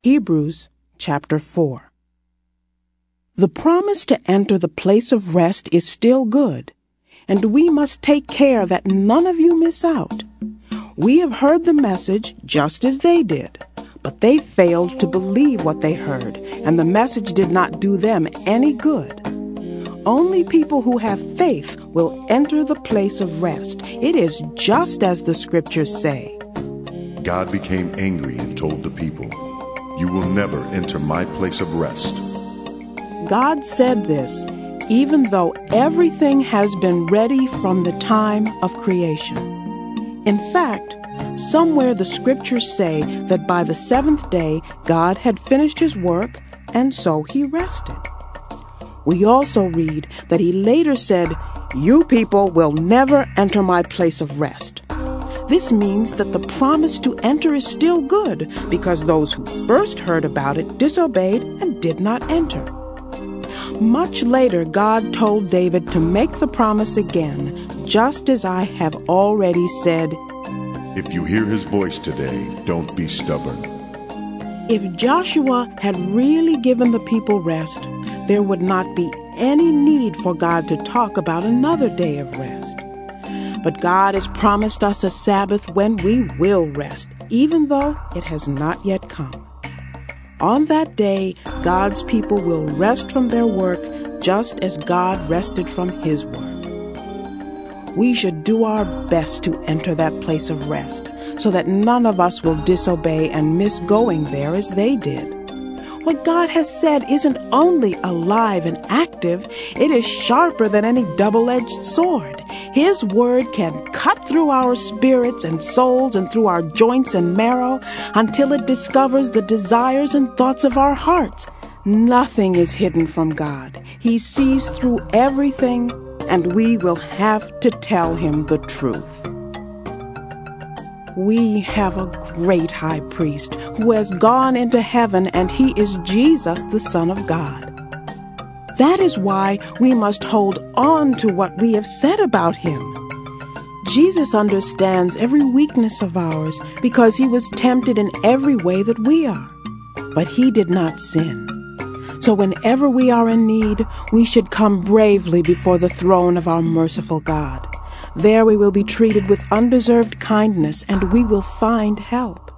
Hebrews chapter 4. The promise to enter the place of rest is still good, and we must take care that none of you miss out. We have heard the message just as they did, but they failed to believe what they heard, and the message did not do them any good. Only people who have faith will enter the place of rest. It is just as the scriptures say. God became angry and told the people, "You will never enter my place of rest." God said this even though everything has been ready from the time of creation. In fact, somewhere the scriptures say that by the seventh day God had finished his work, and so he rested. We also read that he later said, "You people will never enter my place of rest." This means that the promise to enter is still good, because those who first heard about it disobeyed and did not enter. Much later, God told David to make the promise again, just as I have already said, "If you hear his voice today, don't be stubborn." If Joshua had really given the people rest, there would not be any need for God to talk about another day of rest. But God has promised us a Sabbath when we will rest, even though it has not yet come. On that day, God's people will rest from their work just as God rested from his work. We should do our best to enter that place of rest, so that none of us will disobey and miss going there as they did. What God has said isn't only alive and active, it is sharper than any double-edged sword. His word can cut through our spirits and souls and through our joints and marrow until it discovers the desires and thoughts of our hearts. Nothing is hidden from God. He sees through everything, and we will have to tell him the truth. We have a great high priest who has gone into heaven, and he is Jesus, the Son of God. That is why we must hold on to what we have said about him. Jesus understands every weakness of ours because he was tempted in every way that we are, but he did not sin. So whenever we are in need, we should come bravely before the throne of our merciful God. There we will be treated with undeserved kindness, and we will find help.